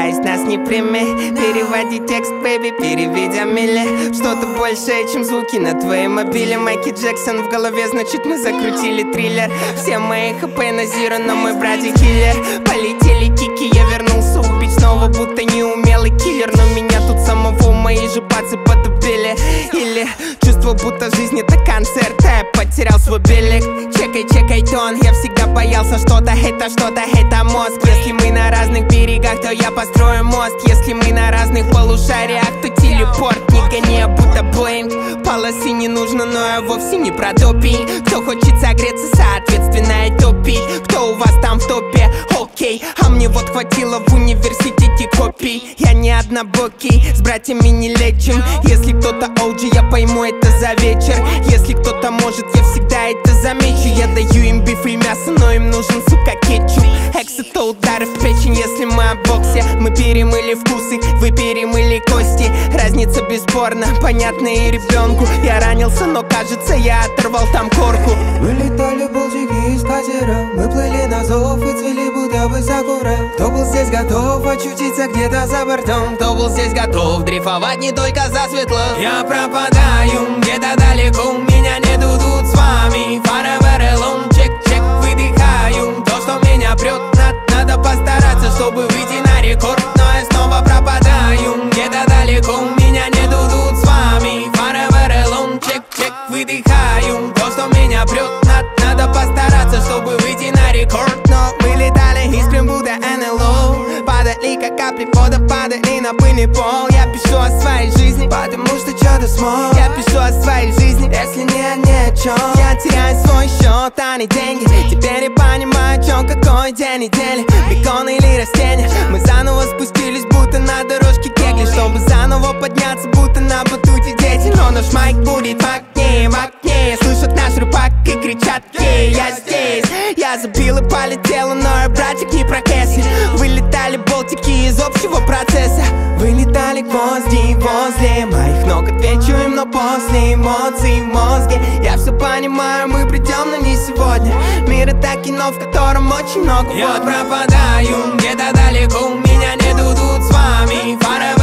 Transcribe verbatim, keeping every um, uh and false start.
стараясь нас не прими. Переводи текст, бэби, переведя мили. Что-то большее, чем звуки на твоем мобиле. Майки Джексон в голове, значит мы закрутили триллер. Все мои хп на зиро, но мой братик киллер. Полетели кики, я вернулся убить снова, будто неумелый киллер. Но меня тут самого мои же пацы подубили. Или чувство, будто жизнь это концерт, а я потерял свой билик. Чекай, чекай тон, я всегда боялся что-то, это что-то, это мозг. Если мы на разных берегах, то я построю мост. Если мы на разных полушариях, то телепорт. Не гони, а будто Боинг. Полосы не нужно, но я вовсе не про допинг. Кто хочет согреться, соответственно и топить. Кто у вас там в топе? Окей, а мне вот хватило в университете копий. Я не однобокий, с братьями не лечим. Если кто-то о джи, я пойму это за вечер. Если кто-то может, я всегда это замечу. Я даю им биф и мясо, но им нужен, сука, кетчуп. Экс это удары в печень, если мы о боксе. Мы перемыли вкусы, вы перемыли кости. Разница бесспорна, понятна и ребенку. Я ранился, но кажется, я оторвал там корку. Мы летали болтики из катера, мы плыли на зов и цвели будто бы сакура. Кто был здесь готов очутиться где-то за бортом? Кто был здесь готов дрейфовать не только за светло? Я пропадаю где-то далеко, меня нету тут с вами. Forever alone, чек-чек, выдыхаю. То, что меня прет, надо, надо постараться, чтобы выйти на рекорд. Но я снова пропадаю где-то далеко, меня нету тут с вами. Forever alone, чек-чек, выдыхаю. То, что меня прет, надо, надо постараться, чтобы выйти на рекорд. Но мы летали, искрим будто эн эл о. Падали как капли пота, падали на пыльный пол. Я пишу о своей жизни, потому что что-то смог. Я пишу о своей жизни, если не ни о чем. Я теряю свой счет, а не деньги. Теперь я понимаю, о чем, какой день недели. Бекон или растения. Мы заново спустились, будто на дорожке кегли, чтобы заново подняться, будто на батуте дети. Но наш майк будет в окне, в окне. Слышат наш рэпак и кричат: ей, я здесь. Я забил и полетела, но я, братик, не про Кэсси. Вылетали болтики из общего процесса. Вылетали гвозди возле моих ног. Отвечу им, но после эмоций в мозге. Я все понимаю, мы придем, но не сегодня. Мир это кино, в котором очень много. Я пропадаю где-то далеко, меня нету тут с вами.